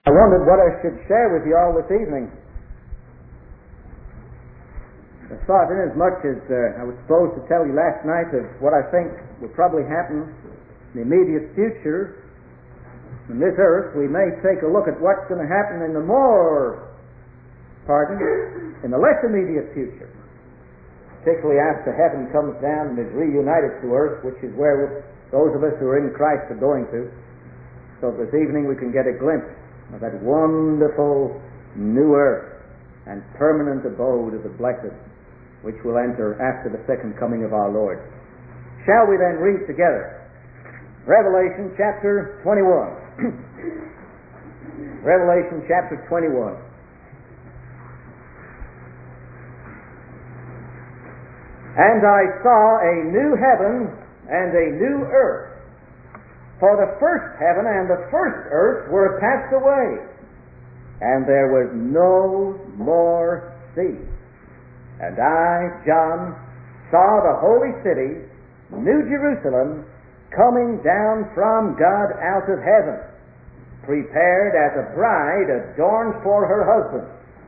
I wondered what I should share with you all this evening. I thought, inasmuch as I was supposed to tell you last night of what I think will probably happen in the immediate future on this earth, we may take a look at what's going to happen in the less immediate future, particularly after heaven comes down and is reunited to earth, which is where those of us who are in Christ are going to. So this evening we can get a glimpse of that wonderful new earth and permanent abode of the blessed, which will enter after the second coming of our Lord. Shall we then read together Revelation chapter 21. Revelation chapter 21. And I saw a new heaven and a new earth. For the first heaven and the first earth were passed away, and there was no more sea. And I, John, saw the holy city, New Jerusalem, coming down from God out of heaven, prepared as a bride adorned for her husband.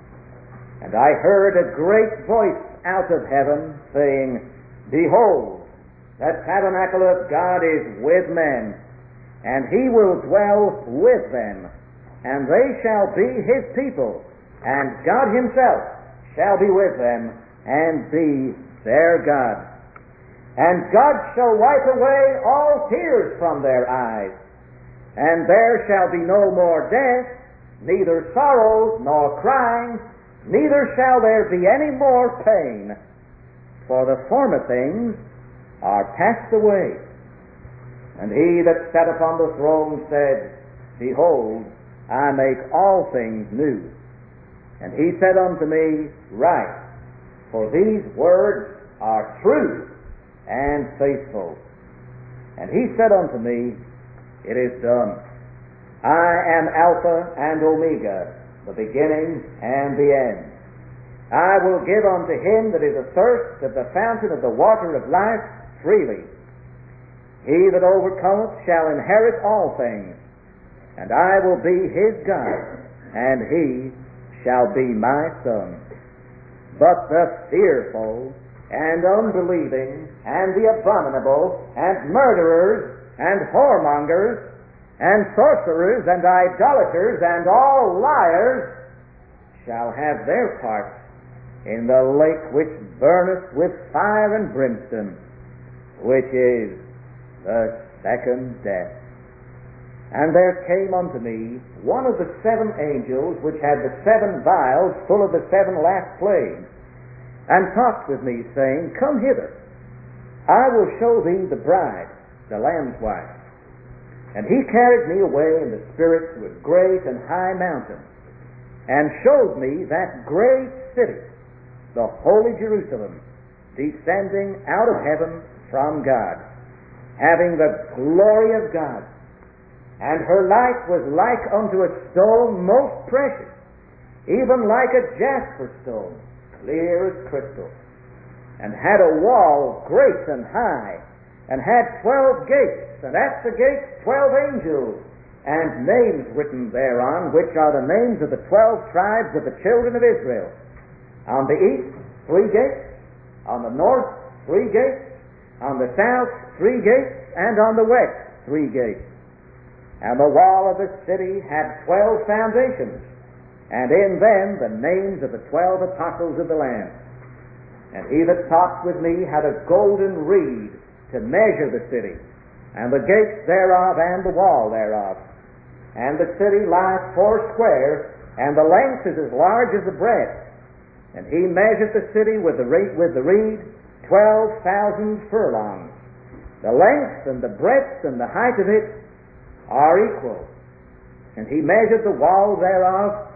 And I heard a great voice out of heaven, saying, Behold, the tabernacle of God is with men, and he will dwell with them, and they shall be his people, and God himself shall be with them, and be their God. And God shall wipe away all tears from their eyes, and there shall be no more death, neither sorrow nor crying, neither shall there be any more pain, for the former things are passed away. And he that sat upon the throne said, Behold, I make all things new. And he said unto me, Write, for these words are true and faithful. And he said unto me, It is done. I am Alpha and Omega, the beginning and the end. I will give unto him that is athirst of the fountain of the water of life freely. He that overcometh shall inherit all things, and I will be his God, and he shall be my son. But the fearful and unbelieving and the abominable and murderers and whoremongers and sorcerers and idolaters and all liars shall have their part in the lake which burneth with fire and brimstone, which is the second death. And there came unto me one of the seven angels which had the seven vials full of the seven last plagues, and talked with me, saying, Come hither, I will show thee the bride, the Lamb's wife. And he carried me away in the Spirit to a great and high mountain, and showed me that great city, the holy Jerusalem, descending out of heaven from God, having the glory of God. And her light was like unto a stone most precious, even like a jasper stone, clear as crystal, and had a wall great and high, and had 12 gates, and at the gates 12 angels, and names written thereon, which are the names of the 12 tribes of the children of Israel. On the east 3 gates, on the north 3 gates, on the south 3 gates, and on the west 3 gates. And the wall of the city had 12 foundations, and in them the names of the 12 apostles of the Lamb. And he that talked with me had a golden reed to measure the city, and the gates thereof, and the wall thereof. And the city lieth 4 square, and the length is as large as the breadth. And he measured the city with the reed 12,000 furlongs. The length and the breadth and the height of it are equal. And he measured the wall thereof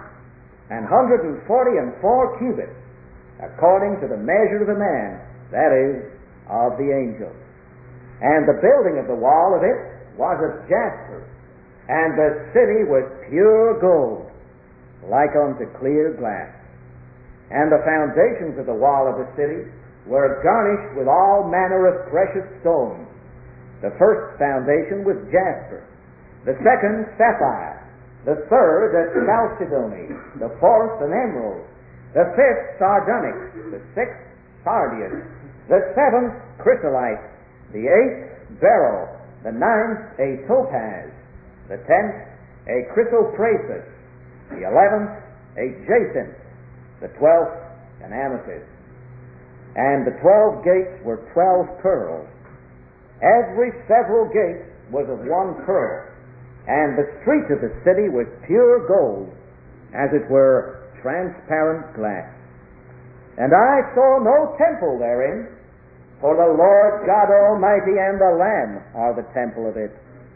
144 cubits, according to the measure of a man, that is, of the angel. And the building of the wall of it was of jasper, and the city was pure gold, like unto clear glass. And the foundations of the wall of the city were garnished with all manner of precious stones. The first foundation was jasper, the second sapphire, the third a chalcedony, the fourth an emerald, the fifth sardonyx, the sixth sardius, the seventh chrysolite, the eighth beryl, the ninth a topaz, the 10th a chrysoprasus, the 11th a jacinth, the 12th an amethyst. And the 12 gates were 12 pearls. Every several gate was of one pearl, and the street of the city was pure gold, as it were transparent glass. And I saw no temple therein, for the Lord God Almighty and the Lamb are the temple of it.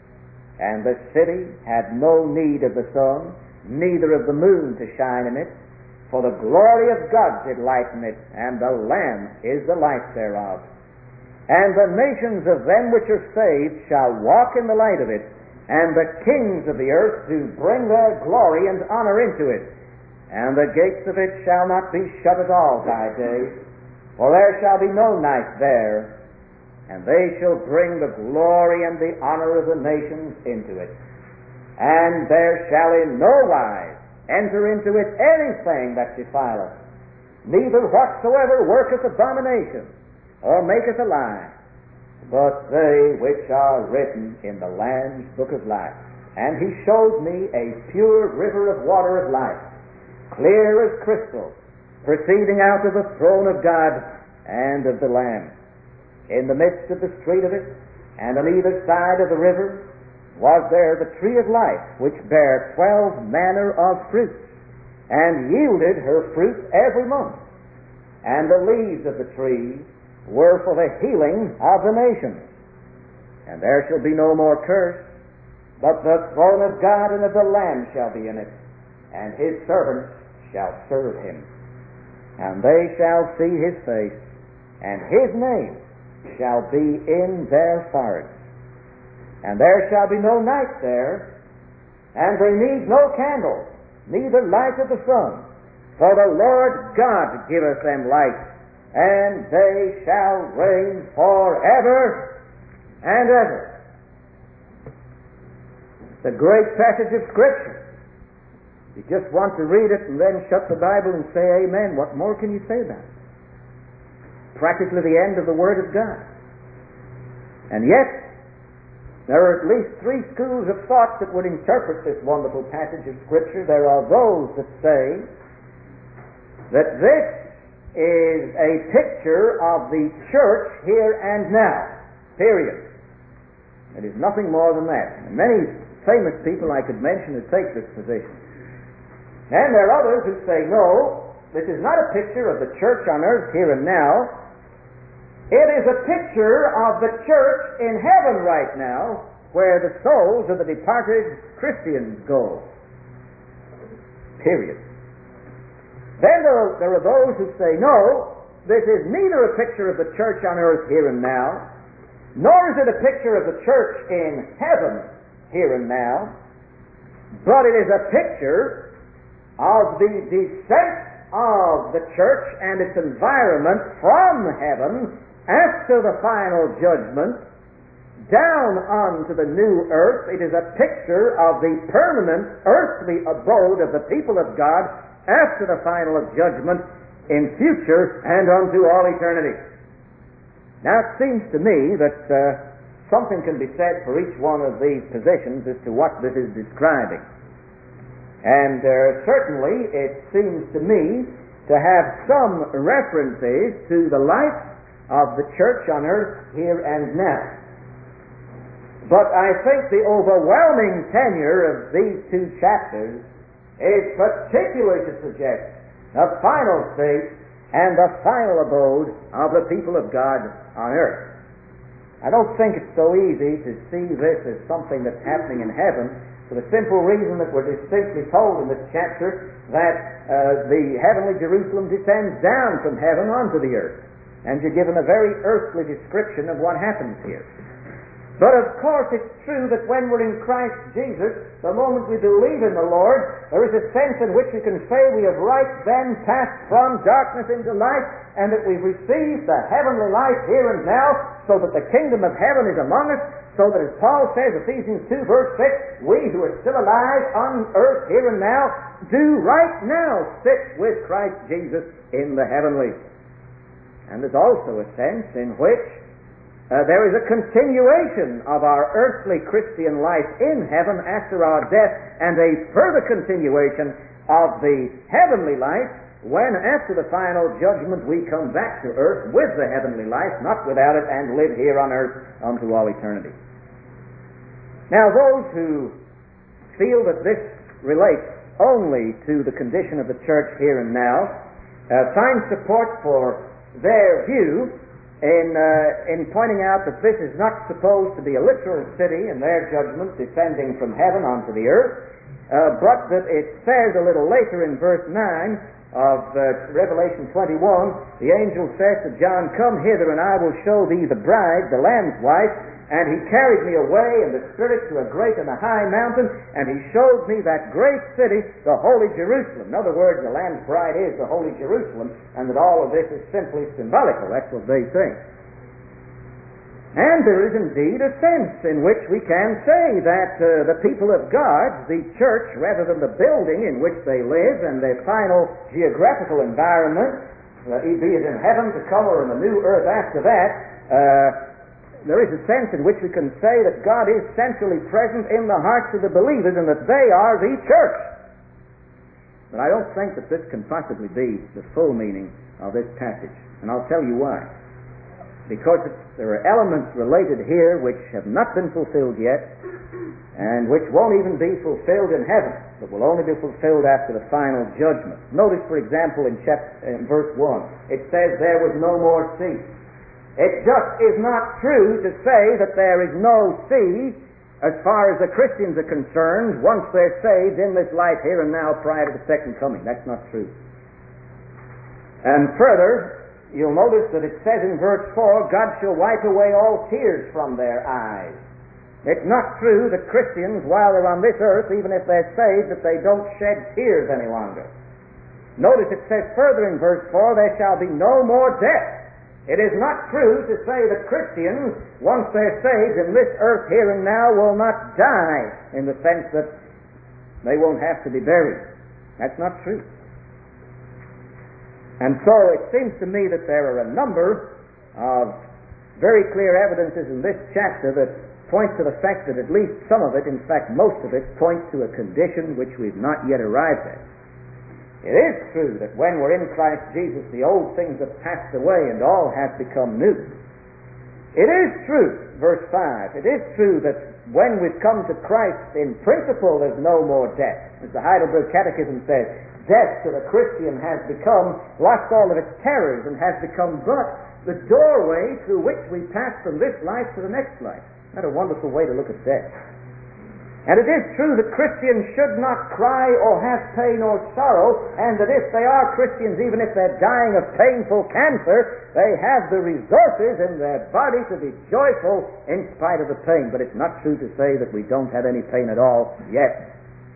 And the city had no need of the sun, neither of the moon to shine in it, for the glory of God did lighten it, and the Lamb is the light thereof. And the nations of them which are saved shall walk in the light of it, and the kings of the earth do bring their glory and honor into it. And the gates of it shall not be shut at all by day, for there shall be no night there. And they shall bring the glory and the honor of the nations into it. And there shall in no wise enter into it anything that defileth, neither whatsoever worketh abomination, or maketh a lie, but they which are written in the Lamb's book of life. And he showed me a pure river of water of life, clear as crystal, proceeding out of the throne of God and of the Lamb. In the midst of the street of it, and on either side of the river, was there the tree of life, which bare 12 manner of fruits, and yielded her fruit every month. And the leaves of the tree were for the healing of the nations. And there shall be no more curse, but the throne of God and of the Lamb shall be in it, and his servants shall serve him. And they shall see his face, and his name shall be in their foreheads. And there shall be no night there, and they need no candle, neither light of the sun, for the Lord God giveth them light, and they shall reign forever and ever. It's a great passage of Scripture. You just want to read it and then shut the Bible and say amen. What more can you say about it? Practically the end of the Word of God. And yet, there are at least three schools of thought that would interpret this wonderful passage of Scripture. There are those that say that this is a picture of the church here and now, period. It is nothing more than that. And many famous people I could mention who take this position. And there are others who say, no, this is not a picture of the church on earth here and now. It is a picture of the church in heaven right now, where the souls of the departed Christians go. Period. Then there are those who say, no, this is neither a picture of the church on earth here and now, nor is it a picture of the church in heaven here and now, but it is a picture of the descent of the church and its environment from heaven after the final judgment down onto the new earth. It is a picture of the permanent earthly abode of the people of God after the final judgment in future and unto all eternity. Now it seems to me that something can be said for each one of these positions as to what this is describing. And certainly it seems to me to have some references to the life of the church on earth here and now. But I think the overwhelming tenor of these two chapters is particularly to suggest the final state and the final abode of the people of God on earth. I don't think it's so easy to see this as something that's happening in heaven, for the simple reason that we're distinctly told in this chapter that the heavenly Jerusalem descends down from heaven onto the earth. And you're given a very earthly description of what happens here. But of course it's true that when we're in Christ Jesus, the moment we believe in the Lord, there is a sense in which we can say we have right then passed from darkness into light, and that we've received the heavenly life here and now, so that the kingdom of heaven is among us, So that as Paul says, Ephesians 2 verse 6, we who are still alive on earth here and now do right now sit with Christ Jesus in the heavenlies. And there's also a sense in which there is a continuation of our earthly Christian life in heaven after our death, and a further continuation of the heavenly life when, after the final judgment, we come back to earth with the heavenly life, not without it, and live here on earth unto all eternity. Now, those who feel that this relates only to the condition of the church here and now find support for their view in pointing out that this is not supposed to be a literal city in their judgment descending from heaven onto the earth, but that it says a little later in verse 9 of Revelation 21, the angel says to John, "Come hither, and I will show thee the bride, the Lamb's wife. And he carried me away in the Spirit to a great and a high mountain, and he showed me that great city, the Holy Jerusalem." In other words, the Lamb's bride is the Holy Jerusalem, and that all of this is simply symbolical. That's what they think. And there is indeed a sense in which we can say that the people of God, the church, rather than the building in which they live and their final geographical environment, be it in heaven to come or in the new earth after that, there is a sense in which we can say that God is centrally present in the hearts of the believers and that they are the church. But I don't think that this can possibly be the full meaning of this passage. And I'll tell you why. Because there are elements related here which have not been fulfilled yet, and which won't even be fulfilled in heaven, but will only be fulfilled after the final judgment. Notice, for example, in verse 1, it says, "There was no more sea." It just is not true to say that there is no sea as far as the Christians are concerned once they're saved in this life here and now prior to the second coming. That's not true. And further, you'll notice that it says in verse 4, "God shall wipe away all tears from their eyes." It's not true that Christians, while they're on this earth, even if they're saved, that they don't shed tears any longer. Notice it says further in verse 4, "There shall be no more death." It is not true to say that Christians, once they're saved in this earth here and now, will not die in the sense that they won't have to be buried. That's not true. And so it seems to me that there are a number of very clear evidences in this chapter that point to the fact that at least some of it, in fact most of it, points to a condition which we've not yet arrived at. It is true that when we're in Christ Jesus, the old things have passed away and all has become new. It is true, verse 5, it is true that when we've come to Christ, in principle there's no more death. As the Heidelberg Catechism says, death to the Christian has lost all of its terrors and has become but the doorway through which we pass from this life to the next life. What a wonderful way to look at death. And it is true that Christians should not cry or have pain or sorrow, and that if they are Christians, even if they're dying of painful cancer, they have the resources in their body to be joyful in spite of the pain. But it's not true to say that we don't have any pain at all yet.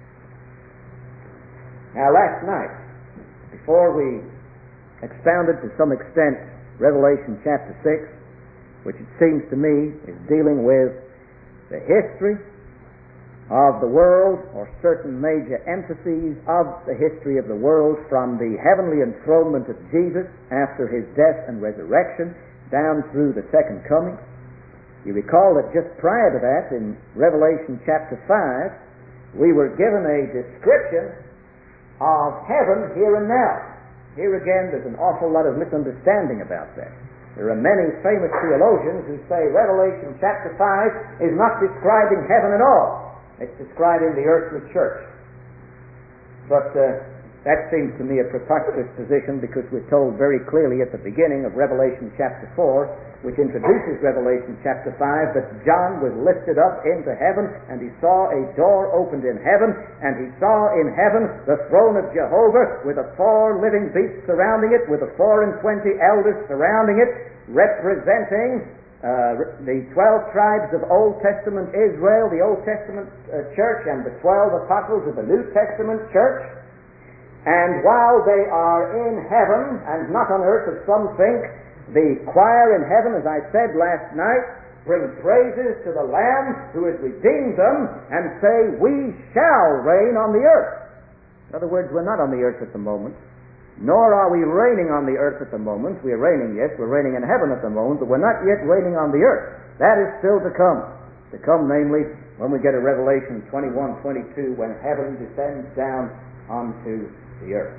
Now, last night, before we expounded to some extent Revelation chapter 6, which it seems to me is dealing with the history of the world, or certain major emphases of the history of the world, from the heavenly enthronement of Jesus after his death and resurrection down through the second coming. You recall that just prior to that, in Revelation chapter 5, we were given a description of heaven here and now. Here again, there's an awful lot of misunderstanding about that. There are many famous theologians who say Revelation chapter 5 is not describing heaven at all. It's describing the earthly church. But that seems to me a preposterous position, because we're told very clearly at the beginning of Revelation chapter 4, which introduces Revelation chapter 5, that John was lifted up into heaven, and he saw a door opened in heaven, and he saw in heaven the throne of Jehovah with the 4 living beasts surrounding it, with the 24 elders surrounding it, representing the 12 tribes of Old Testament Israel, the Old Testament church, and the 12 apostles of the New Testament church. And while they are in heaven and not on earth, as some think, the choir in heaven, as I said last night, bring praises to the Lamb who has redeemed them, and say, we shall reign on the earth. In other words, we're not on the earth at the moment, nor are we reigning on the earth at the moment. We're reigning, yes, we're reigning in heaven at the moment, but we're not yet reigning on the earth. That is still to come. To come, namely, when we get to Revelation 21:22, when heaven descends down onto the earth.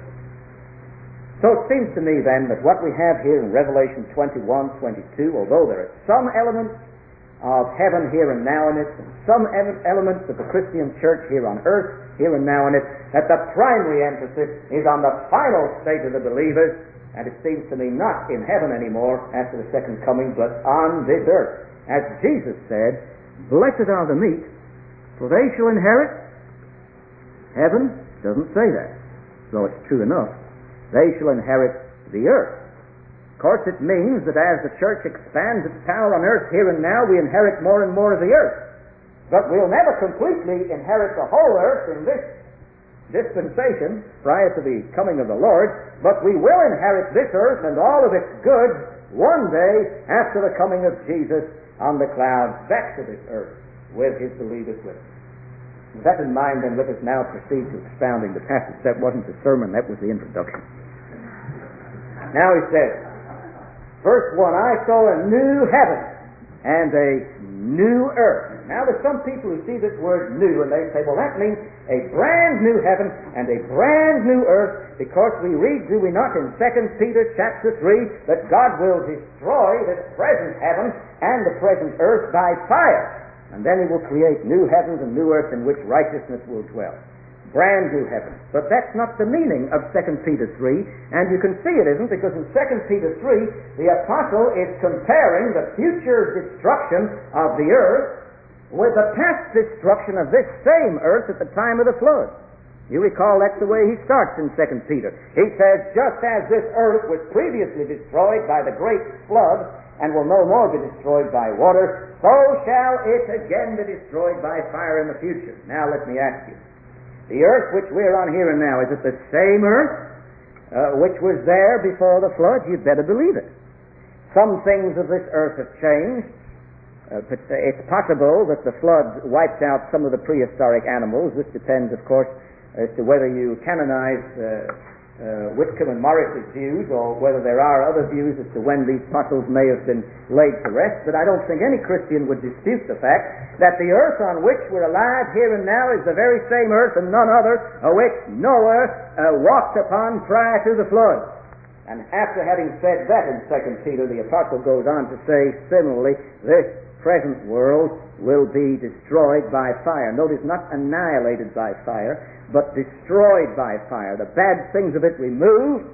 So it seems to me then that what we have here in Revelation 21:22, although there are some elements of heaven here and now in it, and some elements of the Christian church here on earth, here and now in it, that the primary emphasis is on the final state of the believers, and it seems to me not in heaven anymore after the second coming, but on this earth. As Jesus said, blessed are the meek, for they shall inherit heaven. Doesn't say that, though it's true enough. They shall inherit the earth. Of course, it means that as the church expands its power on earth here and now, we inherit more and more of the earth. But we'll never completely inherit the whole earth in this dispensation prior to the coming of the Lord, but we will inherit this earth and all of its goods one day after the coming of Jesus on the clouds back to this earth with his believers with him. With that in mind, then, let us now proceed to expounding the passage. That wasn't the sermon, that was the introduction. Now he says, verse 1, I saw a new heaven and a new earth. Now there's some people who see this word new and they say, well, that means a brand new heaven and a brand new earth, because we read, do we not, in 2 Peter chapter 3, that God will destroy this present heaven and the present earth by fire, and then he will create new heavens and new earth in which righteousness will dwell. Brand new heaven. But that's not the meaning of 2 Peter 3, and you can see it isn't, because in 2 Peter 3, the apostle is comparing the future destruction of the earth with the past destruction of this same earth at the time of the flood. You recall that's the way he starts in 2 Peter. He says, just as this earth was previously destroyed by the great flood and will no more be destroyed by water, so shall it again be destroyed by fire in the future. Now let me ask you, the earth which we're on here and now, is it the same earth which was there before the flood? You'd better believe it. Some things of this earth have changed. It's possible that the flood wiped out some of the prehistoric animals. This depends, of course, as to whether you canonize Whitcomb and Morris's views, or whether there are other views as to when these fossils may have been laid to rest. But I don't think any Christian would dispute the fact that the earth on which we're alive here and now is the very same earth and none other which Noah walked upon prior to the flood. And after having said that in 2 Peter, the apostle goes on to say, similarly, this present world will be destroyed by fire. Notice, not annihilated by fire, but destroyed by fire. The bad things of it removed,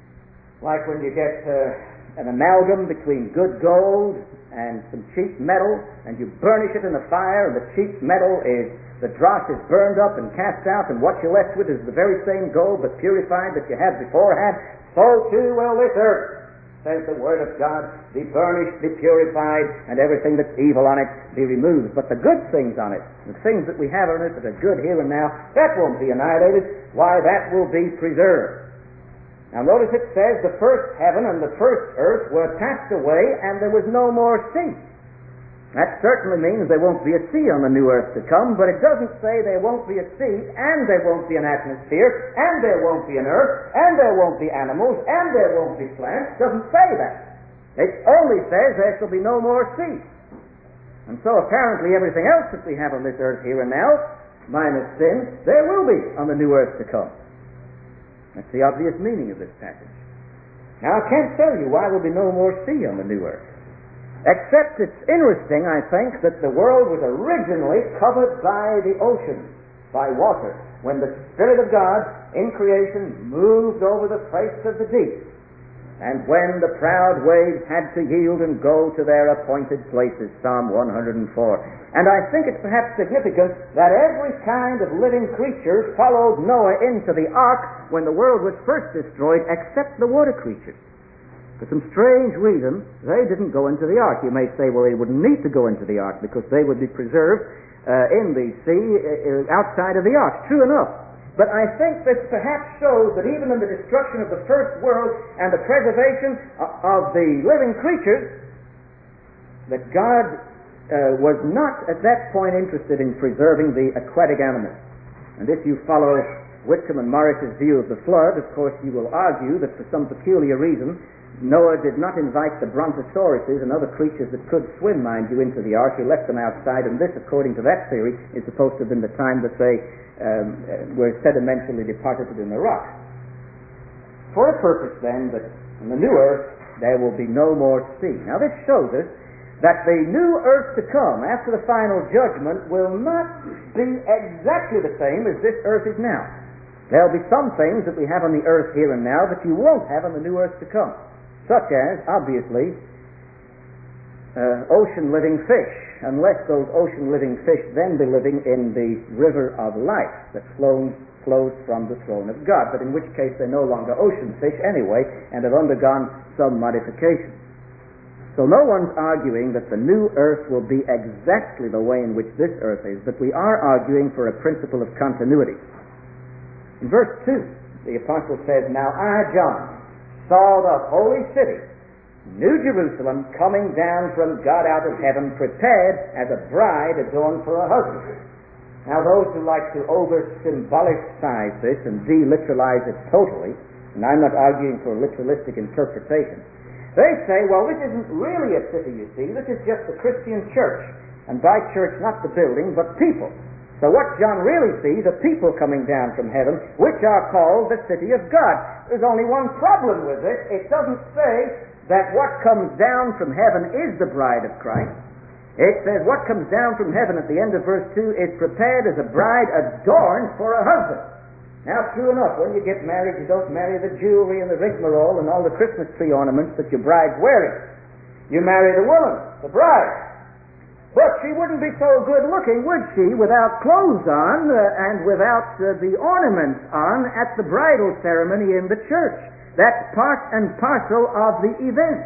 like when you get an amalgam between good gold and some cheap metal, and you burnish it in the fire, and the cheap metal the dross is burned up and cast out, and what you're left with is the very same gold, but purified, that you had beforehand. So too will this earth, says the Word of God, be burnished, be purified, and everything that's evil on it be removed. But the good things on it, the things that we have on it that are good here and now, that won't be annihilated. Why, that will be preserved. Now notice it says the first heaven and the first earth were passed away, and there was no more sea. That certainly means there won't be a sea on the new earth to come, but it doesn't say there won't be a sea, and there won't be an atmosphere, and there won't be an earth, and there won't be animals, and there won't be plants. It doesn't say that. It only says there shall be no more sea. And so apparently everything else that we have on this earth here and now, minus sin, there will be on the new earth to come. That's the obvious meaning of this passage. Now I can't tell you why there will be no more sea on the new earth. Except it's interesting, I think, that the world was originally covered by the ocean, by water, when the Spirit of God in creation moved over the face of the deep, and when the proud waves had to yield and go to their appointed places, Psalm 104. And I think it's perhaps significant that every kind of living creature followed Noah into the ark when the world was first destroyed, except the water creatures. For some strange reason, they didn't go into the ark. You may say, well, they wouldn't need to go into the ark because they would be preserved in the sea outside of the ark. True enough. But I think this perhaps shows that even in the destruction of the first world and the preservation of the living creatures, that God was not at that point interested in preserving the aquatic animals. And if you follow Whitcomb and Morris's view of the flood, of course you will argue that for some peculiar reason Noah did not invite the brontosauruses and other creatures that could swim, mind you, into the ark. He left them outside, and this, according to that theory, is supposed to have been the time that they were sedimentally deposited in the rock. For a purpose, then, that in the new earth there will be no more sea. Now this shows us that the new earth to come after the final judgment will not be exactly the same as this earth is now. There will be some things that we have on the earth here and now that you won't have on the new earth to come, such as, obviously, ocean-living fish, unless those ocean-living fish then be living in the river of life that flows from the throne of God, but in which case they're no longer ocean fish anyway and have undergone some modification. So no one's arguing that the new earth will be exactly the way in which this earth is, but we are arguing for a principle of continuity. In verse 2, the apostle says, "Now I, John, saw the holy city, New Jerusalem, coming down from God out of heaven, prepared as a bride adorned for her husband." Now those who like to over-symbolicize this and de-literalize it totally, and I'm not arguing for a literalistic interpretation, they say, well, this isn't really a city, you see. This is just the Christian church. And by church, not the building, but people. So what John really sees are people coming down from heaven, which are called the city of God. There's only one problem with it. It doesn't say that what comes down from heaven is the bride of Christ. It says what comes down from heaven at the end of verse 2 is prepared as a bride adorned for a husband. Now, true enough, when you get married, you don't marry the jewelry and the rigmarole and all the Christmas tree ornaments that your bride's wearing. You marry the woman, the bride. But she wouldn't be so good looking, would she, without clothes on and without the ornaments on at the bridal ceremony in the church. That's part and parcel of the event.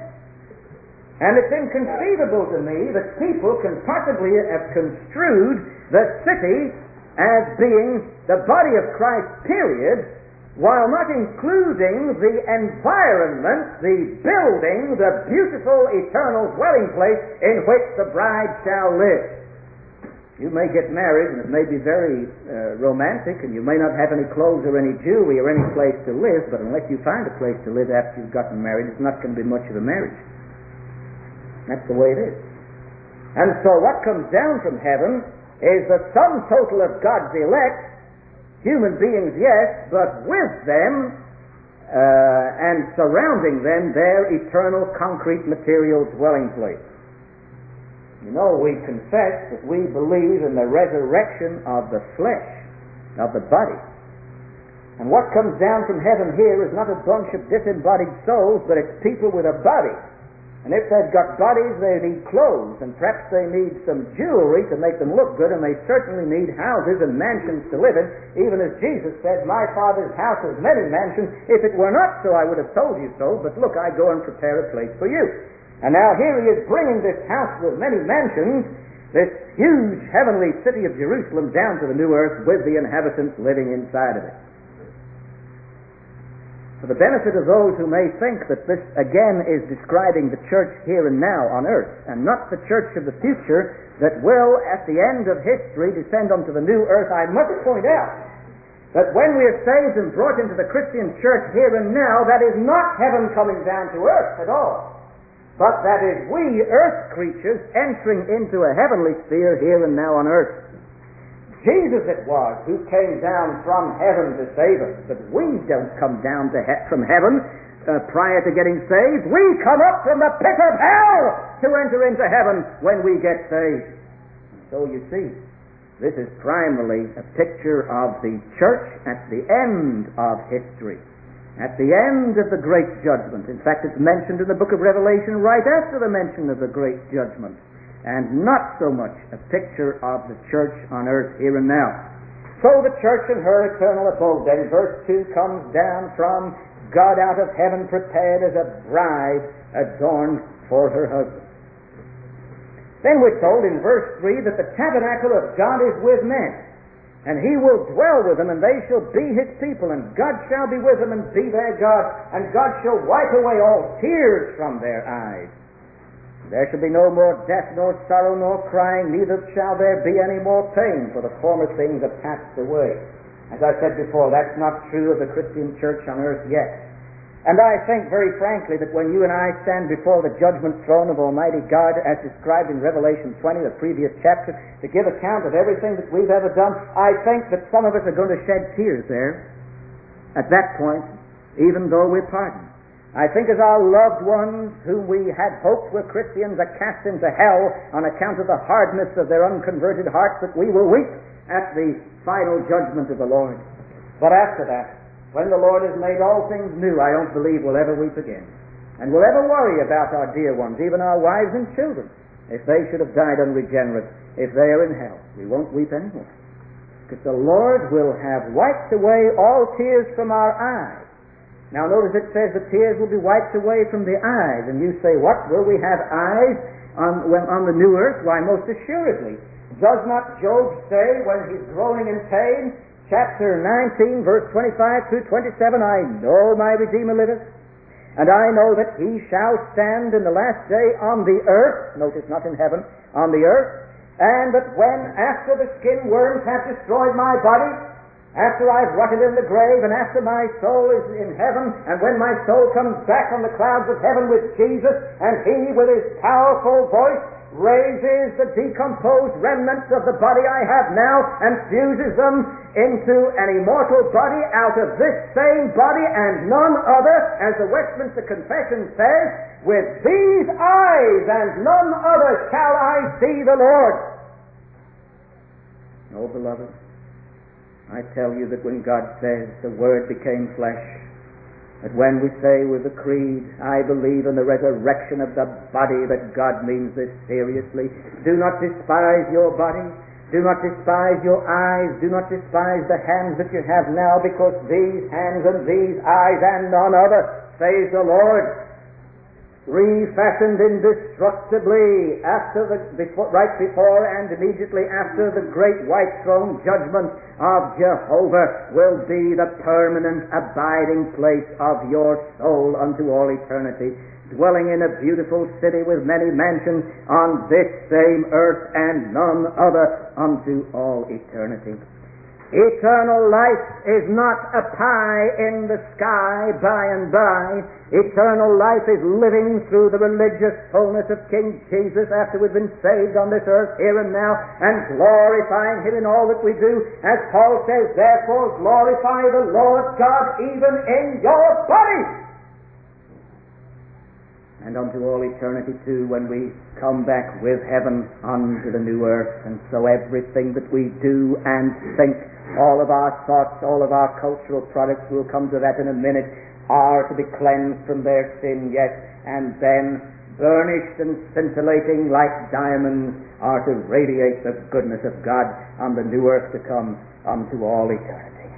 And it's inconceivable to me that people can possibly have construed the city as being the body of Christ, period, while not including the environment, the building, the beautiful eternal dwelling place in which the bride shall live. You may get married, and it may be very romantic, and you may not have any clothes or any jewelry or any place to live, but unless you find a place to live after you've gotten married, it's not going to be much of a marriage. That's the way it is. And so what comes down from heaven is the sum total of God's elect, human beings, yes, but with them and surrounding them their eternal concrete material dwelling place. You know, we confess that we believe in the resurrection of the flesh, of the body. And what comes down from heaven here is not a bunch of disembodied souls, but it's people with a body. And if they've got bodies, they need clothes, and perhaps they need some jewelry to make them look good, and they certainly need houses and mansions to live in, even as Jesus said, "My Father's house has many mansions. If it were not so, I would have told you so, but look, I go and prepare a place for you." And now here he is bringing this house with many mansions, this huge heavenly city of Jerusalem, down to the new earth with the inhabitants living inside of it. For the benefit of those who may think that this again is describing the church here and now on earth, and not the church of the future that will, at the end of history, descend onto the new earth, I must point out that when we are saved and brought into the Christian church here and now, that is not heaven coming down to earth at all, but that is we, earth creatures, entering into a heavenly sphere here and now on earth. Jesus it was who came down from heaven to save us, but we don't come down from heaven prior to getting saved. We come up from the pit of hell to enter into heaven when we get saved. So you see, this is primarily a picture of the church at the end of history, at the end of the great judgment. In fact, it's mentioned in the book of Revelation right after the mention of the great judgment, and not so much a picture of the church on earth here and now. So the church in her eternal abode, then, verse 2, comes down from God out of heaven, prepared as a bride adorned for her husband. Then we're told in verse 3 that the tabernacle of God is with men, and he will dwell with them, and they shall be his people, and God shall be with them and be their God, and God shall wipe away all tears from their eyes. There shall be no more death, nor sorrow, nor crying, neither shall there be any more pain, for the former things have passed away. As I said before, that's not true of the Christian church on earth yet. And I think, very frankly, that when you and I stand before the judgment throne of Almighty God, as described in Revelation 20, the previous chapter, to give account of everything that we've ever done, I think that some of us are going to shed tears there at that point, even though we're pardoned. I think as our loved ones whom we had hoped were Christians are cast into hell on account of the hardness of their unconverted hearts, that we will weep at the final judgment of the Lord. But after that, when the Lord has made all things new, I don't believe we'll ever weep again. And we'll ever worry about our dear ones, even our wives and children, if they should have died unregenerate, if they are in hell. We won't weep anymore. Because the Lord will have wiped away all tears from our eyes. Now notice it says the tears will be wiped away from the eyes. And you say, what? Will we have eyes on the new earth? Why, most assuredly. Does not Job say when he's groaning in pain, chapter 19, verse 25 through 27, I know my Redeemer liveth, and I know that he shall stand in the last day on the earth, notice not in heaven, on the earth, and that when after the skin worms have destroyed my body, after I've rotted in the grave, and after my soul is in heaven, and when my soul comes back on the clouds of heaven with Jesus, and he with his powerful voice raises the decomposed remnants of the body I have now and fuses them into an immortal body out of this same body and none other, as the Westminster Confession says, with these eyes and none other shall I see the Lord. Oh, beloved, I tell you that when God says the Word became flesh, that when we say with the creed, I believe in the resurrection of the body, that God means this seriously. Do not despise your body. Do not despise your eyes. Do not despise the hands that you have now, because these hands and these eyes and none other, says the Lord, refashioned indestructibly right before and immediately after the great white throne judgment of Jehovah, will be the permanent abiding place of your soul unto all eternity, dwelling in a beautiful city with many mansions on this same earth and none other unto all eternity. Eternal life is not a pie in the sky by and by. Eternal life is living through the religious fullness of King Jesus after we've been saved on this earth here and now, and glorifying Him in all that we do. As Paul says, therefore glorify the Lord God even in your body. And unto all eternity too, when we come back with heaven unto the new earth. And so everything that we do and think, all of our thoughts, all of our cultural products, we'll come to that in a minute, are to be cleansed from their sin, yes, and then burnished and scintillating like diamonds are to radiate the goodness of God on the new earth to come unto all eternity.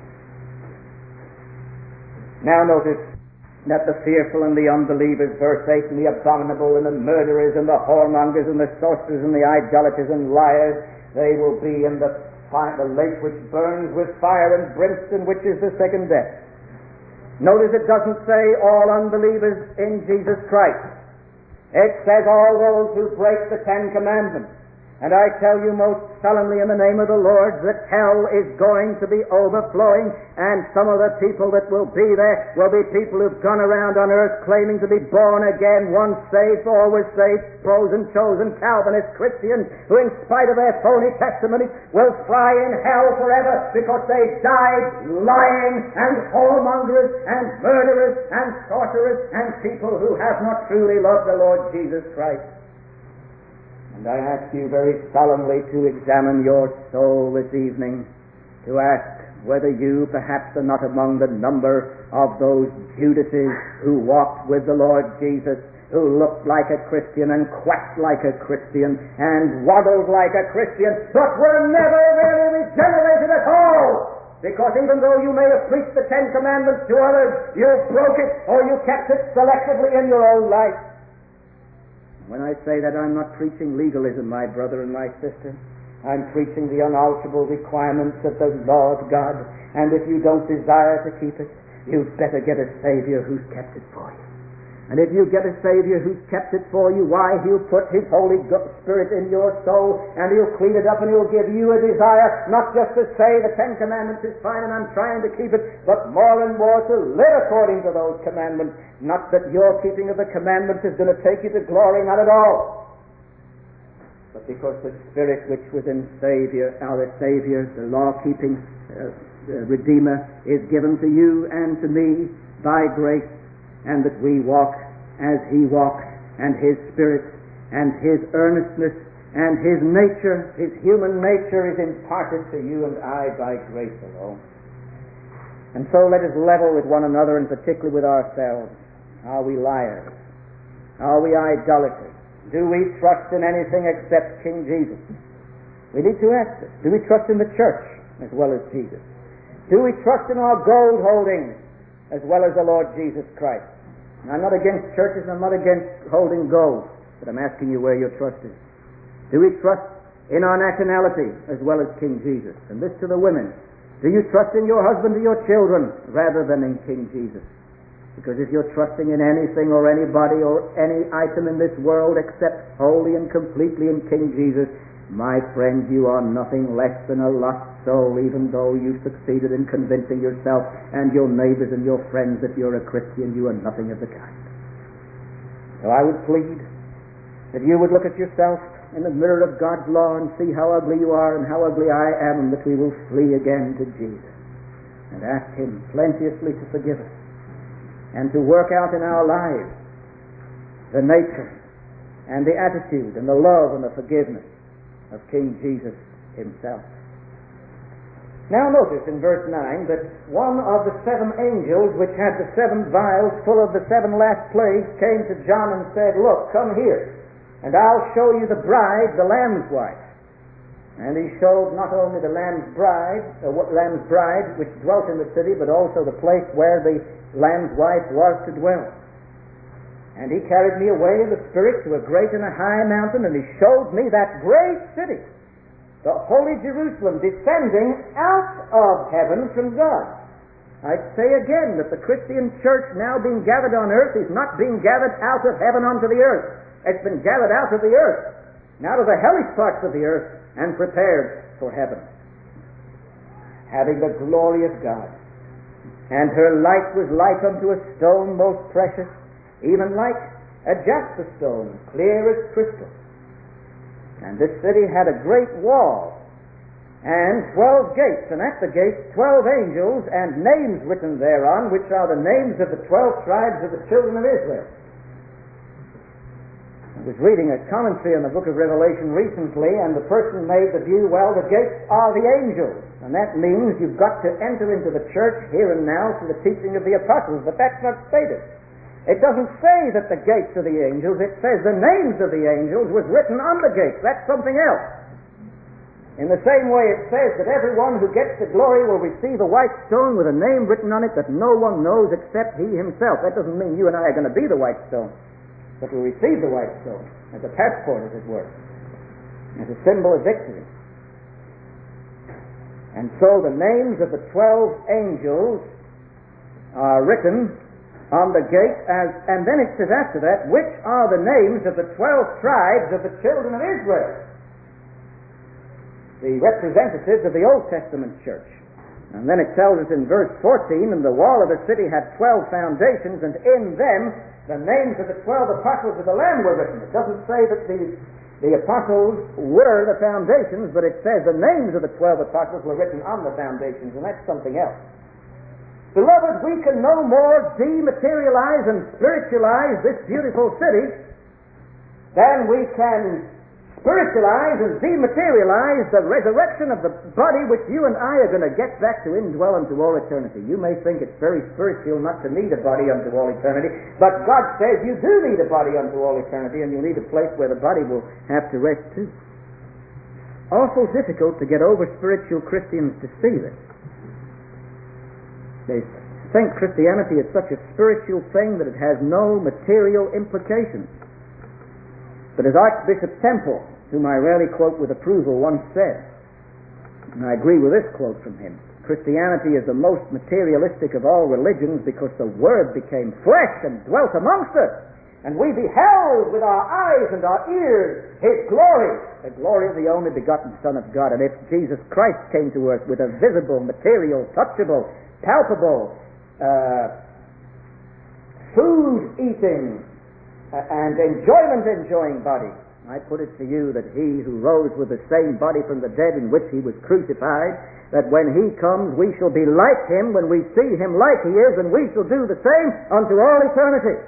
Now notice that the fearful and the unbelievers, verse 8, and the abominable and the murderers and the whoremongers and the sorcerers and the idolaters and liars, they will be in the lake which burns with fire and brimstone, which is the second death. Notice it doesn't say all unbelievers in Jesus Christ. It says all those who break the Ten Commandments. And I tell you most solemnly in the name of the Lord that hell is going to be overflowing, and some of the people that will be there will be people who've gone around on earth claiming to be born again, once saved, always saved, chosen, Calvinist Christians, who in spite of their phony testimonies will fry in hell forever because they died lying, and whoremongers and murderers and sorcerers and people who have not truly loved the Lord Jesus Christ. And I ask you very solemnly to examine your soul this evening, to ask whether you perhaps are not among the number of those Judases who walked with the Lord Jesus, who looked like a Christian and quacked like a Christian and waddled like a Christian, but were never really regenerated at all. Because even though you may have preached the Ten Commandments to others, you broke it or you kept it selectively in your own life. When I say that, I'm not preaching legalism, my brother and my sister. I'm preaching the unalterable requirements of the law of God. And if you don't desire to keep it, you'd better get a Savior who's kept it for you. And if you get a Savior who's kept it for you, why, He'll put His Holy Spirit in your soul, and He'll clean it up, and He'll give you a desire, not just to say the Ten Commandments is fine and I'm trying to keep it, but more and more to live according to those commandments. Not that your keeping of the commandments is going to take you to glory, not at all. But because the Spirit which was in our Savior, the law-keeping Redeemer, is given to you and to me by grace, and that we walk as He walks, and His Spirit and His earnestness and His nature, His human nature, is imparted to you and I by grace alone. And so let us level with one another, and particularly with ourselves. Are we liars? Are we idolaters? Do we trust in anything except King Jesus? We need to ask this. Do we trust in the church as well as Jesus? Do we trust in our gold holdings as well as the Lord Jesus Christ? And I'm not against churches, and I'm not against holding gold, but I'm asking you where your trust is. Do we trust in our nationality as well as King Jesus? And this to the women. Do you trust in your husband or your children rather than in King Jesus? Because if you're trusting in anything or anybody or any item in this world except wholly and completely in King Jesus, my friend, you are nothing less than a lost soul, even though you've succeeded in convincing yourself and your neighbors and your friends that you're a Christian. You are nothing of the kind. So I would plead that you would look at yourself in the mirror of God's law and see how ugly you are and how ugly I am, and that we will flee again to Jesus and ask Him plenteously to forgive us and to work out in our lives the nature and the attitude and the love and the forgiveness of King Jesus Himself. Now notice in verse 9 that one of the 7 angels which had the 7 vials full of the 7 last plagues came to John and said, "Look, come here, and I'll show you the bride, the Lamb's wife." And he showed not only the Lamb's bride which dwelt in the city, but also the place where the Lamb's wife was to dwell. And he carried me away in the Spirit to a great and a high mountain, and he showed me that great city, the holy Jerusalem, descending out of heaven from God. I say again that the Christian church now being gathered on earth is not being gathered out of heaven onto the earth. It's been gathered out of the earth, and out of the hellish parts of the earth, and prepared for heaven, having the glory of God. And her light was like unto a stone most precious, even like a jasper stone, clear as crystal. And this city had a great wall, and 12 gates, and at the gates 12 angels, and names written thereon, which are the names of the 12 tribes of the children of Israel. I was reading a commentary on the book of Revelation recently, and the person made the view, well, the gates are the angels, and that means you've got to enter into the church here and now through the teaching of the apostles, but that's not stated. It doesn't say that the gates are the angels, it says the names of the angels was written on the gates. That's something else. In the same way it says that everyone who gets to glory will receive a white stone with a name written on it that no one knows except he himself. That doesn't mean you and I are going to be the white stone, but we'll receive the white stone as a passport, as it were, as a symbol of victory. And so the names of the 12 angels are written on the gate, and then it says after that, which are the names of the 12 tribes of the children of Israel, the representatives of the Old Testament church. And then it tells us in verse 14, and the wall of the city had 12 foundations, and in them the names of the 12 apostles of the Lamb were written. It doesn't say that the apostles were the foundations, but it says the names of the 12 apostles were written on the foundations, and that's something else. Beloved, we can no more dematerialize and spiritualize this beautiful city than we can spiritualize and dematerialize the resurrection of the body which you and I are going to get back to indwell unto all eternity. You may think it's very spiritual not to need a body unto all eternity, but God says you do need a body unto all eternity, and you need a place where the body will have to rest too. Awful difficult to get over spiritual Christians to see this. They think Christianity is such a spiritual thing that it has no material implications. But as Archbishop Temple, whom I rarely quote with approval, once said, and I agree with this quote from him, Christianity is the most materialistic of all religions because the Word became flesh and dwelt amongst us. And we beheld with our eyes and our ears His glory, the glory of the only begotten Son of God. And if Jesus Christ came to us with a visible, material, touchable, palpable, food-eating and enjoyment-enjoying body, I put it to you that He who rose with the same body from the dead in which He was crucified, that when He comes we shall be like Him when we see Him like He is, and we shall do the same unto all eternity.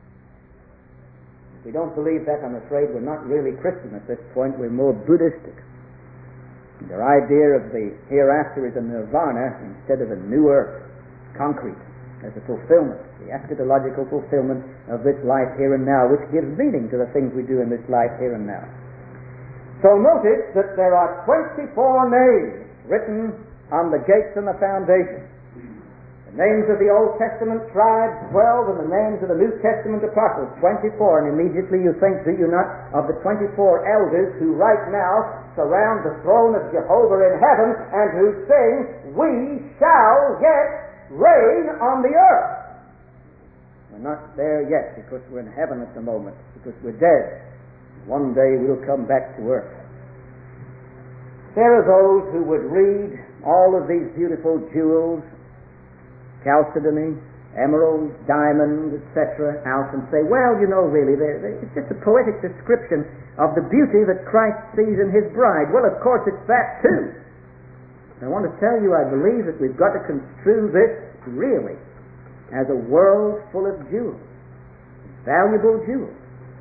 If we don't believe that, I'm afraid we're not really Christian at this point. We're more Buddhistic. Their idea of the hereafter is a nirvana instead of a new earth, concrete, as a fulfillment, the eschatological fulfillment of this life here and now, which gives meaning to the things we do in this life here and now. So notice that there are 24 names written on the gates and the foundation. The names of the Old Testament tribes, 12, and the names of the New Testament apostles, 24. And immediately you think, do you not, of the 24 elders who right now surround the throne of Jehovah in heaven and who sing, "We shall yet reign on the earth." We're not there yet because we're in heaven at the moment, because we're dead. One day we'll come back to earth. There are those who would read all of these beautiful jewels, chalcedony, emerald, diamond, etc., out and say, well, you know, really, it's just a poetic description of the beauty that Christ sees in His bride. Well, of course, it's that too. I want to tell you, I believe that we've got to construe this really as a world full of jewels, valuable jewels.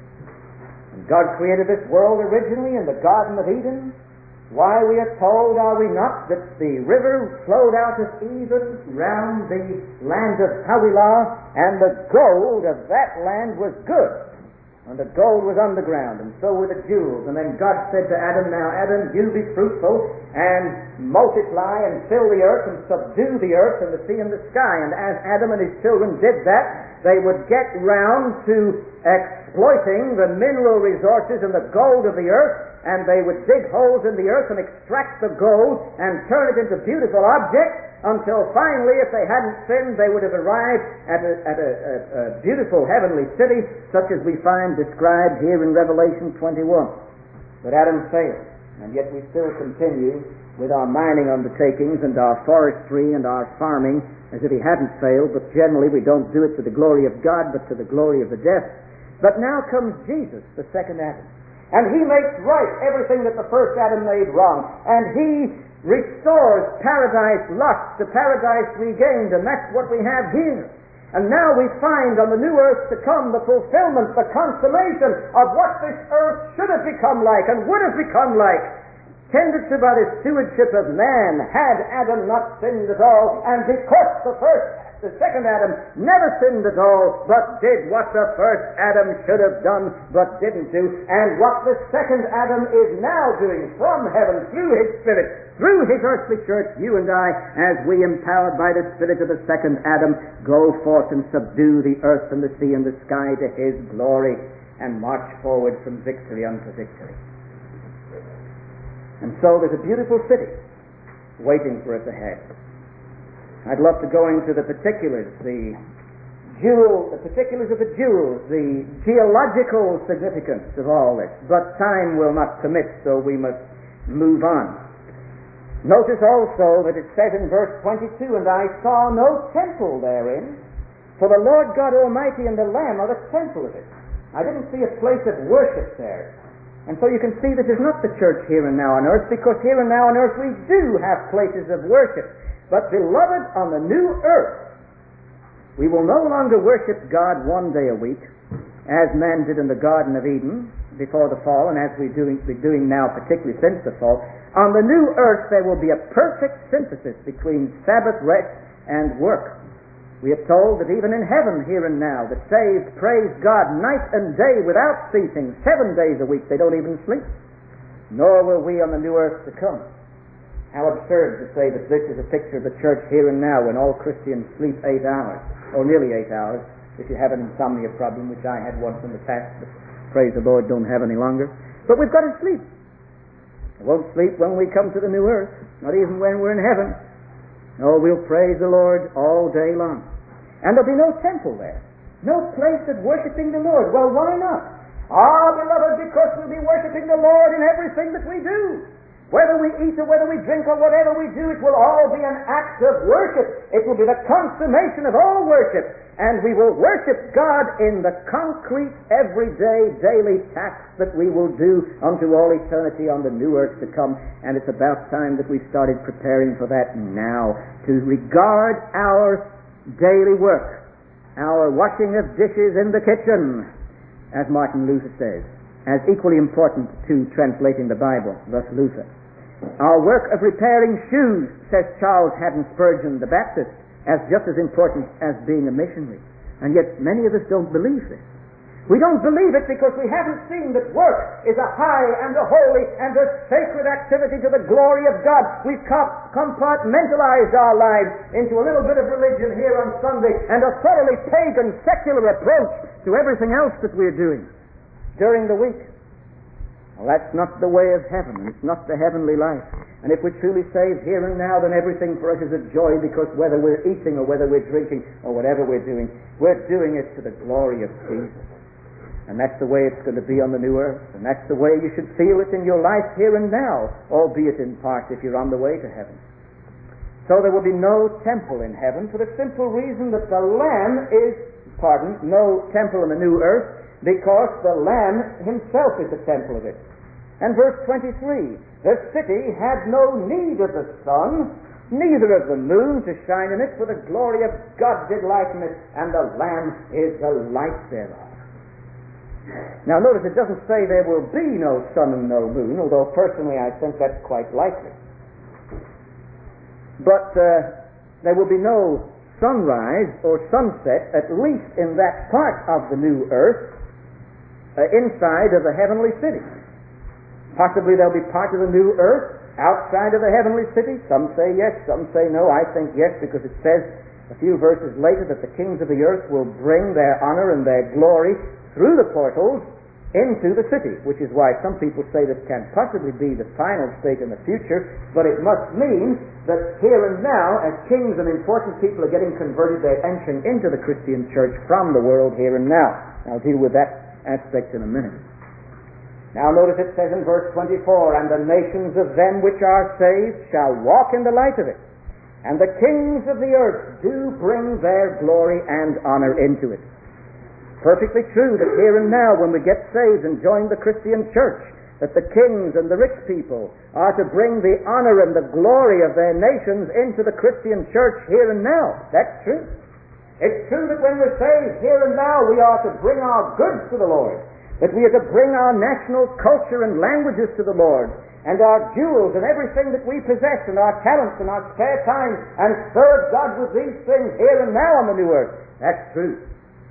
And God created this world originally in the Garden of Eden. Why, we are told, are we not, that the river flowed out of Eden round the land of Havilah, and the gold of that land was good, and the gold was underground, and so were the jewels. And then God said to Adam, now Adam, you be fruitful, and multiply, and fill the earth, and subdue the earth, and the sea, and the sky. And as Adam and his children did that, they would get round to exploiting the mineral resources and the gold of the earth, and they would dig holes in the earth and extract the gold and turn it into beautiful objects, until finally, if they hadn't sinned, they would have arrived at a beautiful heavenly city, such as we find described here in Revelation 21. But Adam failed, and yet we still continue with our mining undertakings and our forestry and our farming as if he hadn't failed, but generally we don't do it to the glory of God, but to the glory of the death. But now comes Jesus, the second Adam. And He makes right everything that the first Adam made wrong. And He restores paradise lost to paradise regained. And that's what we have here. And now we find on the new earth to come the fulfillment, the consummation of what this earth should have become like and would have become like, tended to by the stewardship of man, had Adam not sinned at all. And because the second Adam never sinned at all, but did what the first Adam should have done, but didn't do, and what the second Adam is now doing from heaven through His Spirit, through His earthly church, you and I, as we, empowered by the Spirit of the second Adam, go forth and subdue the earth and the sea and the sky to His glory, and march forward from victory unto victory. And so there's a beautiful city waiting for us ahead. I'd love to go into the particulars, the particulars of the jewels, the geological significance of all this, but time will not permit, so we must move on. Notice also that it says in verse 22, and I saw no temple therein, for the Lord God Almighty and the Lamb are the temple of it. I didn't see a place of worship there. And so you can see this is not the church here and now on earth, because here and now on earth we do have places of worship. But beloved, on the new earth, we will no longer worship God one day a week, as man did in the Garden of Eden before the fall, and as we're doing now, particularly since the fall. On the new earth there will be a perfect synthesis between Sabbath rest and work. We are told that even in heaven, here and now, the saved praise God night and day without ceasing, 7 days a week. They don't even sleep. Nor will we on the new earth to come. How absurd to say that this is a picture of the church here and now, when all Christians sleep 8 hours, or nearly 8 hours, if you have an insomnia problem, which I had once in the past, but praise the Lord, don't have any longer. But we've got to sleep. We won't sleep when we come to the new earth, not even when we're in heaven. Oh, we'll praise the Lord all day long. And there'll be no temple there. No place of worshipping the Lord. Well, why not? Beloved, because we'll be worshipping the Lord in everything that we do. Whether we eat or whether we drink or whatever we do, it will all be an act of worship. It will be the consummation of all worship. And we will worship God in the concrete, everyday, daily tasks that we will do unto all eternity on the new earth to come. And it's about time that we started preparing for that now, to regard our daily work, our washing of dishes in the kitchen, as Martin Luther says, as equally important to translating the Bible, thus Luther. Our work of repairing shoes, says Charles Haddon Spurgeon, the Baptist, as just as important as being a missionary. And yet many of us don't believe this. We don't believe it because we haven't seen that work is a high and a holy and a sacred activity to the glory of God. We've compartmentalized our lives into a little bit of religion here on Sunday and a thoroughly pagan, secular approach to everything else that we're doing during the week. Well, that's not the way of heaven. It's not the heavenly life. And if we're truly saved here and now, then everything for us is a joy, because whether we're eating or whether we're drinking or whatever we're doing it to the glory of Jesus. And that's the way it's going to be on the new earth. And that's the way you should feel it in your life here and now, albeit in part if you're on the way to heaven. So there will be no temple in heaven for the simple reason that the Lamb no temple in the new earth, because the Lamb himself is the temple of it. And verse 23, the city had no need of the sun, neither of the moon to shine in it, for the glory of God did lighten it, and the Lamb is the light thereof. Now notice it doesn't say there will be no sun and no moon, although personally I think that's quite likely. But there will be no sunrise or sunset, at least in that part of the new earth, inside of the heavenly city. Possibly there'll be part of the new earth outside of the heavenly city. Some say yes, some say no. I think yes, because it says a few verses later that the kings of the earth will bring their honor and their glory through the portals into the city, which is why some people say this can't possibly be the final state in the future, but it must mean that here and now, as kings and important people are getting converted, they're entering into the Christian church from the world here and now. I'll deal with that aspect in a minute. Now notice it says in verse 24, and the nations of them which are saved shall walk in the light of it, and the kings of the earth do bring their glory and honor into it. Perfectly true that here and now, when we get saved and join the Christian church, that the kings and the rich people are to bring the honor and the glory of their nations into the Christian church here and now. That's true. It's true that when we're saved here and now, we are to bring our goods to the Lord, that we are to bring our national culture and languages to the Lord, and our jewels and everything that we possess, and our talents and our spare time, and serve God with these things here and now on the new earth. That's true.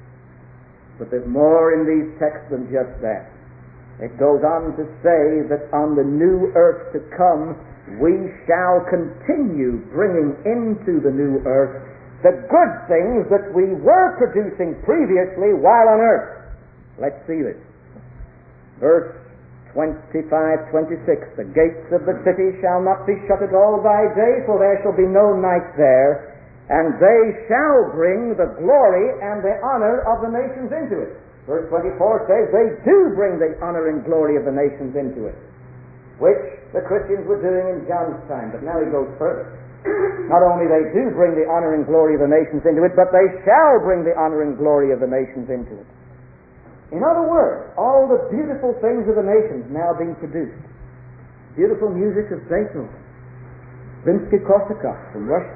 But there's more in these texts than just that. It goes on to say that on the new earth to come, we shall continue bringing into the new earth the good things that we were producing previously while on earth. Let's see this. Verse 25, 26, the gates of the city shall not be shut at all by day, for there shall be no night there, and they shall bring the glory and the honor of the nations into it. Verse 24 says they do bring the honor and glory of the nations into it, which the Christians were doing in John's time. But now he goes further. Not only they do bring the honor and glory of the nations into it, but they shall bring the honor and glory of the nations into it. In other words, all the beautiful things of the nations now being produced. Beautiful music of Beethoven, Rimsky-Korsakov from Russia,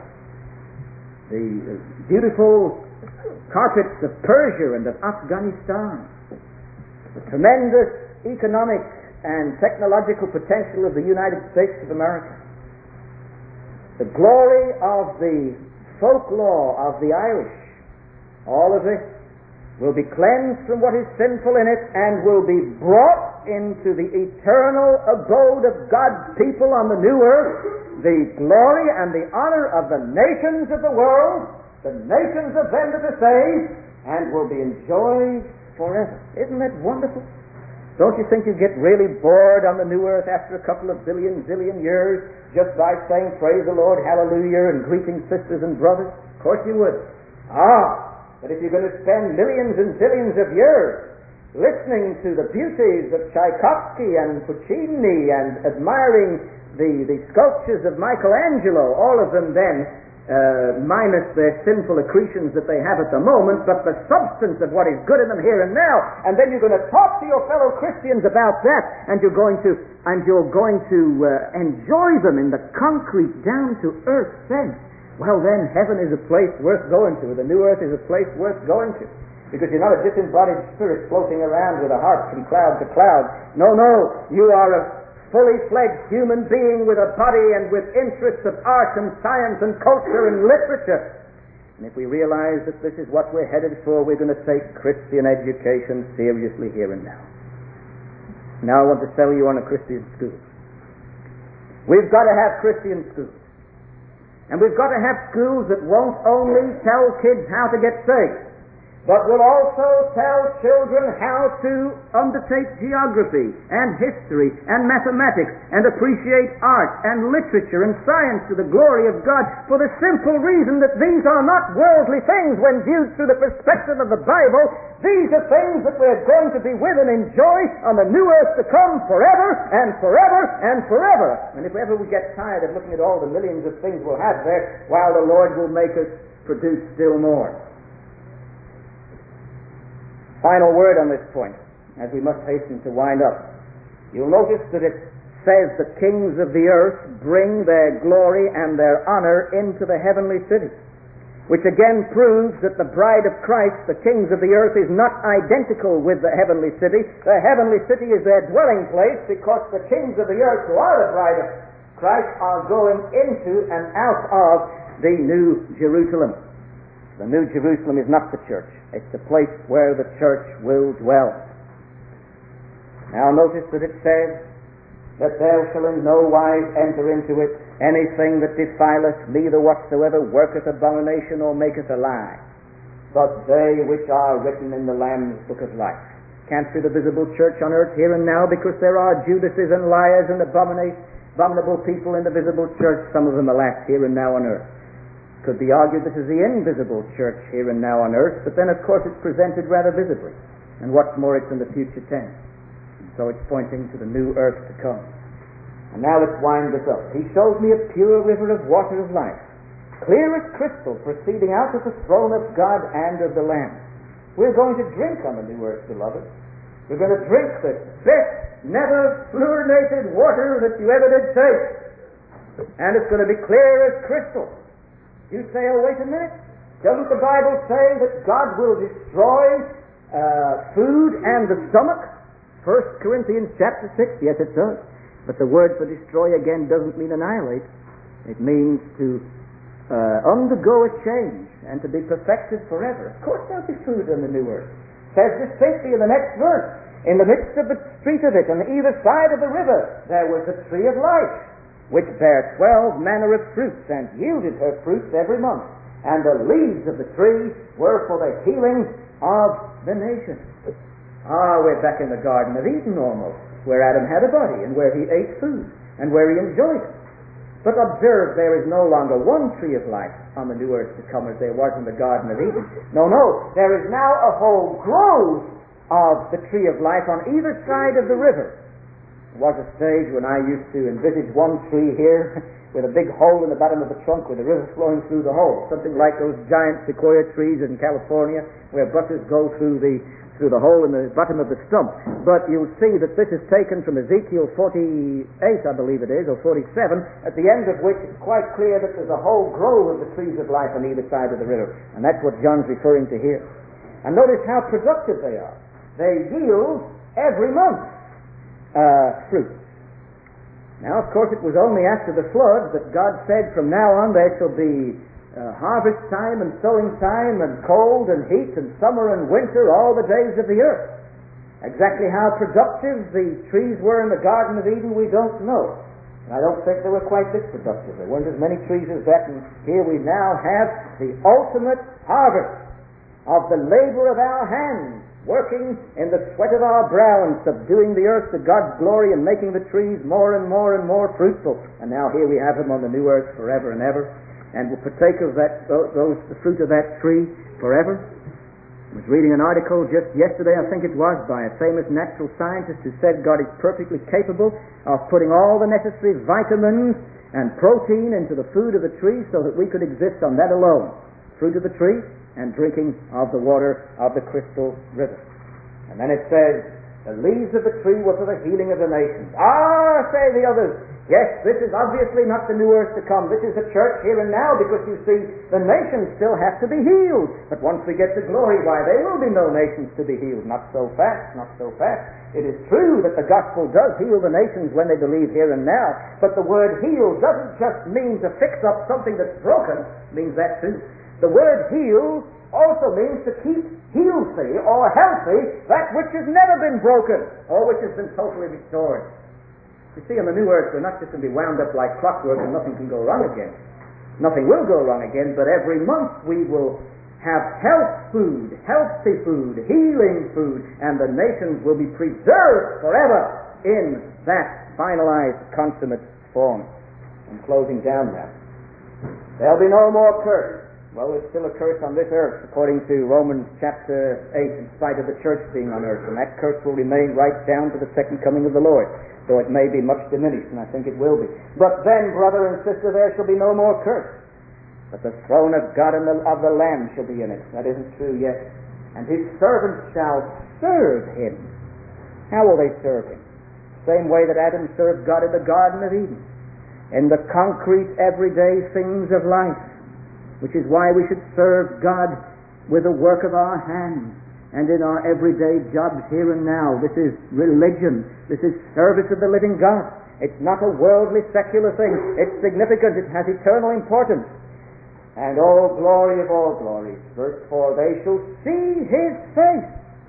the beautiful carpets of Persia and of Afghanistan, the tremendous economic and technological potential of the United States of America, the glory of the folklore of the Irish, all of this will be cleansed from what is sinful in it and will be brought into the eternal abode of God's people on the new earth, the glory and the honor of the nations of the world, the nations of them that are saved, and will be enjoyed forever. Isn't that wonderful? Don't you think you get really bored on the new earth after a couple of zillion years just by saying, praise the Lord, hallelujah, and greeting sisters and brothers? Of course you would. But if you're going to spend millions and billions of years listening to the beauties of Tchaikovsky and Puccini and admiring the sculptures of Michelangelo, all of them then minus their sinful accretions that they have at the moment, but the substance of what is good in them here and now, and then you're going to talk to your fellow Christians about that, and you're going to enjoy them in the concrete, down-to-earth sense. Well, then heaven is a place worth going to. The new earth is a place worth going to. Because you're not a disembodied spirit floating around with a harp from cloud to cloud. No, you are a fully fledged human being with a body and with interests of art and science and culture and literature. And if we realize that this is what we're headed for, we're going to take Christian education seriously here and now. Now I want to sell you on a Christian school. We've got to have Christian schools. And we've got to have schools that won't only tell kids how to get saved, but will also tell children how to undertake geography and history and mathematics and appreciate art and literature and science to the glory of God, for the simple reason that these are not worldly things when viewed through the perspective of the Bible. These are things that we're going to be with and enjoy on the new earth to come forever and forever and forever. And if ever we get tired of looking at all the millions of things we'll have there, while the Lord will make us produce still more. Final word on this point, as we must hasten to wind up. You'll notice that it says the kings of the earth bring their glory and their honor into the heavenly city, which again proves that the bride of Christ, the kings of the earth, is not identical with the heavenly city. The heavenly city is their dwelling place because the kings of the earth, who are the bride of Christ, are going into and out of the New Jerusalem. The New Jerusalem is not the church. It's the place where the church will dwell. Now notice that it says that there shall in no wise enter into it anything that defileth, neither whatsoever worketh abomination or maketh a lie, but they which are written in the Lamb's book of life. Can't see the visible church on earth here and now because there are Judases and liars and abominable people in the visible church, some of them alas here and now on earth. Could be argued this is the invisible church here and now on earth, but then of course it's presented rather visibly. And what's more, it's in the future tense. So it's pointing to the new earth to come. And now let's wind this up. He shows me a pure river of water of life, clear as crystal, proceeding out of the throne of God and of the Lamb. We're going to drink on the new earth, beloved. We're going to drink the best, never fluorinated water that you ever did taste. And it's going to be clear as crystal. You say, oh, wait a minute. Doesn't the Bible say that God will destroy food and the stomach? 1 Corinthians chapter 6. Yes, it does. But the word for destroy again doesn't mean annihilate. It means to undergo a change and to be perfected forever. Of course there'll be food on the new earth. It says distinctly in the next verse, in the midst of the street of it, on either side of the river, there was the tree of life, which bare 12 manner of fruits, and yielded her fruits every month. And the leaves of the tree were for the healing of the nations. We're back in the Garden of Eden almost, where Adam had a body, and where he ate food, and where he enjoyed it. But observe, there is no longer one tree of life on the new earth to come as there was in the Garden of Eden. No, there is now a whole grove of the tree of life on either side of the river. There was a stage when I used to envisage one tree here with a big hole in the bottom of the trunk with the river flowing through the hole, something like those giant sequoia trees in California where buses go through the hole in the bottom of the stump. But you'll see that this is taken from Ezekiel 48, I believe it is, or 47, at the end of which it's quite clear that there's a whole grove of the trees of life on either side of the river. And that's what John's referring to here. And notice how productive they are. They yield every month fruit. Now, of course, it was only after the flood that God said, from now on there shall be harvest time and sowing time and cold and heat and summer and winter all the days of the earth. Exactly how productive the trees were in the Garden of Eden we don't know. And I don't think they were quite this productive. There weren't as many trees as that, and here we now have the ultimate harvest of the labor of our hands working in the sweat of our brow and subduing the earth to God's glory and making the trees more and more and more fruitful. And now here we have him on the new earth forever and ever, and will partake of the fruit of that tree forever. I was reading an article just yesterday, I think it was, by a famous natural scientist who said God is perfectly capable of putting all the necessary vitamins and protein into the food of the tree so that we could exist on that alone. Fruit of the tree and drinking of the water of the crystal river. And then it says, the leaves of the tree were for the healing of the nations. Ah, say the others, yes, this is obviously not the new earth to come. This is the church here and now, because you see, the nations still have to be healed. But once we get to glory, why, there will be no nations to be healed. Not so fast, not so fast. It is true that the gospel does heal the nations when they believe here and now, but the word heal doesn't just mean to fix up something that's broken, it means that too. The word heal also means to keep healthy or healthy that which has never been broken or which has been totally restored. You see, on the new earth, we're not just going to be wound up like clockwork and nothing can go wrong again. Nothing will go wrong again, but every month we will have healthy food, healing food, and the nations will be preserved forever in that finalized, consummate form. I'm closing down now. There'll be no more curse. Well, there's still a curse on this earth, according to Romans chapter 8, in spite of the church being on earth. And that curse will remain right down to the second coming of the Lord, though it may be much diminished, and I think it will be. But then, brother and sister, there shall be no more curse. But the throne of God and of the Lamb shall be in it. That isn't true yet. And his servants shall serve him. How will they serve him? Same way that Adam served God in the Garden of Eden. In the concrete, everyday things of life. Which is why we should serve God with the work of our hands and in our everyday jobs here and now. This is religion. This is service of the living God. It's not a worldly, secular thing. It's significant. It has eternal importance. And all glory of all glories. Verse 4, they shall see his face,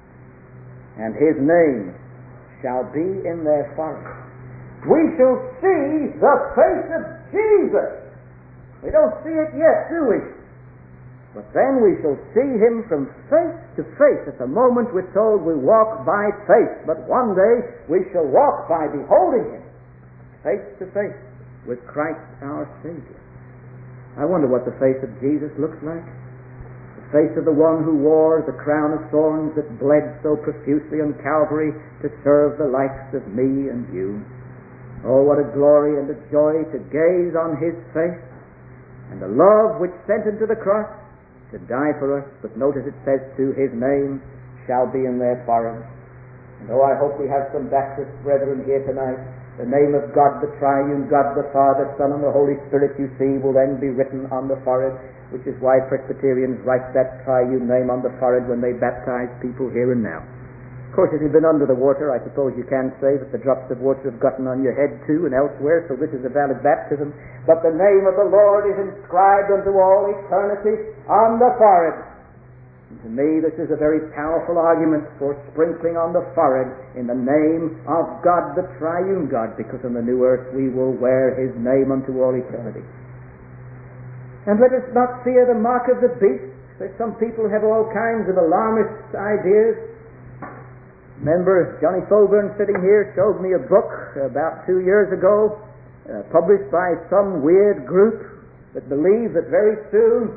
and his name shall be in their foreheads. We shall see the face of Jesus. We don't see it yet, do we? But then we shall see him from face to face. At the moment we're told we walk by faith, but one day we shall walk by beholding him face to face with Christ our Savior. I wonder what the face of Jesus looks like. The face of the one who wore the crown of thorns that bled so profusely on Calvary to serve the likes of me and you. Oh, what a glory and a joy to gaze on his face, and the love which sent him to the cross to die for us. But notice it says, to his name shall be in their foreheads. And oh, I hope we have some Baptist brethren here tonight. The name of God the Triune, God the Father, Son, and the Holy Spirit, you see, will then be written on the forehead, which is why Presbyterians write that Triune name on the forehead when they baptize people here and now. Of course, if you've been under the water, I suppose you can say that the drops of water have gotten on your head too and elsewhere, so this is a valid baptism. But the name of the Lord is inscribed unto all eternity on the forehead. And to me, this is a very powerful argument for sprinkling on the forehead in the name of God, the Triune God, because on the new earth we will wear his name unto all eternity. And let us not fear the mark of the beast. There's some people who have all kinds of alarmist ideas. Remember, Johnny Colburn sitting here showed me a book about 2 years ago, published by some weird group that believes that very soon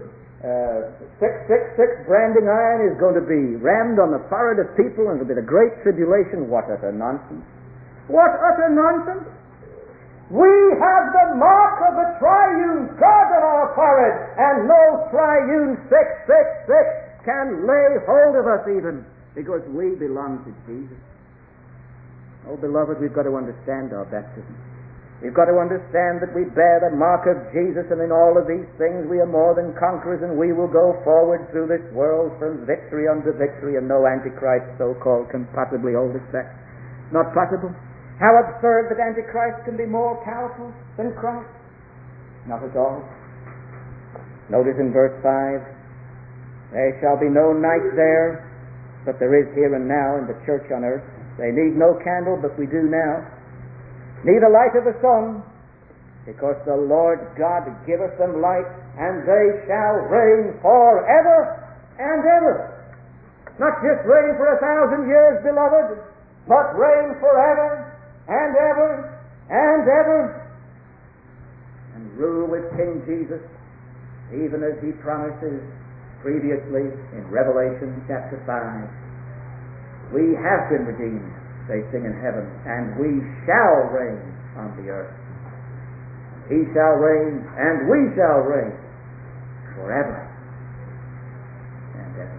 666 branding iron is going to be rammed on the forehead of people and it'll be the great tribulation. What utter nonsense. What utter nonsense. We have the mark of the Triune God on our forehead, and no Triune 666 can lay hold of us even, because we belong to Jesus. Oh, beloved, we've got to understand our baptism. We've got to understand that we bear the mark of Jesus, and in all of these things we are more than conquerors, and we will go forward through this world from victory unto victory, and no Antichrist so-called can possibly hold us back. Not possible. How absurd that Antichrist can be more powerful than Christ. Not at all. Notice in verse 5, there shall be no night there, but there is here and now in the church on earth. They need no candle, but we do now. Neither light of the sun, because the Lord God giveth them light, and they shall reign forever and ever. Not just reign for 1,000 years, beloved, but reign forever and ever and ever, and rule with King Jesus, even as he promises previously in Revelation chapter 5. We have been redeemed, they sing in heaven, and we shall reign on the earth. He shall reign, and we shall reign forever and ever.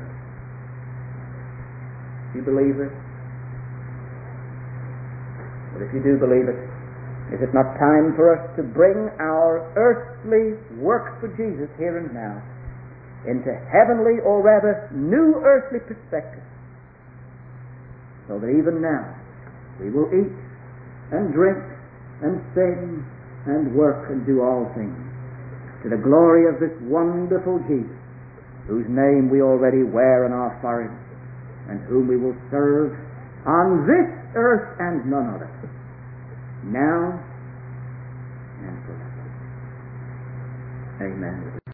Do you believe it? But if you do believe it, is it not time for us to bring our earthly work for Jesus here and now into heavenly, or rather new earthly perspective, so that even now we will eat and drink and sing and work and do all things to the glory of this wonderful Jesus, whose name we already wear on our foreheads, and whom we will serve on this earth and none other, now and forever. Amen.